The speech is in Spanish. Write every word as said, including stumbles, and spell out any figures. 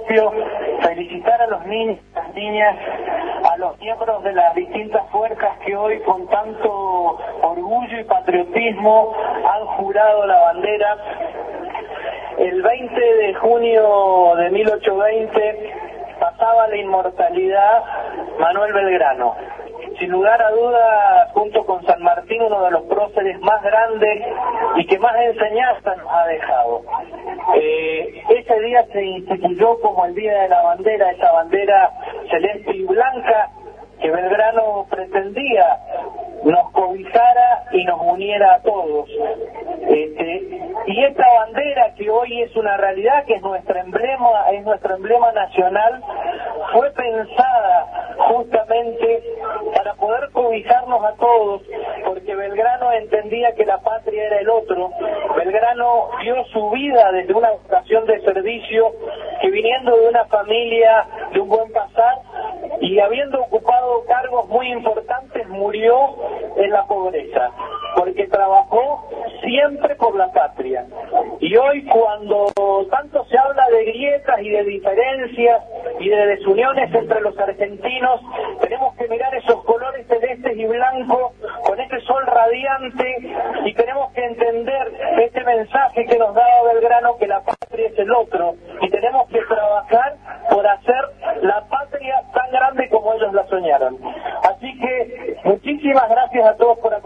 propio, felicitar a los niños, a las niñas, a los miembros de las distintas fuerzas que hoy con tanto orgullo y patriotismo han jurado la bandera. El veinte de junio de mil ochocientos veinte pasaba la inmortalidad Manuel Belgrano. Sin lugar a duda, junto con San Martín, uno de los próceres más grandes y que más enseñanza nos ha dejado. Eh, ese día se instituyó como el Día de la Bandera, esa bandera celeste y blanca que Belgrano pretendía nos cobijara y nos uniera a todos. Este, y esta bandera que hoy es una realidad, que es nuestro emblema, es nuestro emblema nacional, fue pensada justamente para poder cobijarnos a todos, porque Belgrano entendía que la patria era el otro. Belgrano dio su vida desde una vocación de servicio, que viniendo de una familia de un buen pasar y habiendo ocupado cargos muy importantes, murió en la pobreza, porque trabajó siempre por la patria. Y hoy, cuando tanto se habla de grietas y de diferencias y de desuniones entre los argentinos, tenemos que mirar esos colores celestes y blancos con este sol radiante, y tenemos que entender este mensaje que nos daba Belgrano, que la patria es el otro, y tenemos que trabajar por hacer la patria tan grande como ellos la soñaron. Así que muchísimas gracias a todos por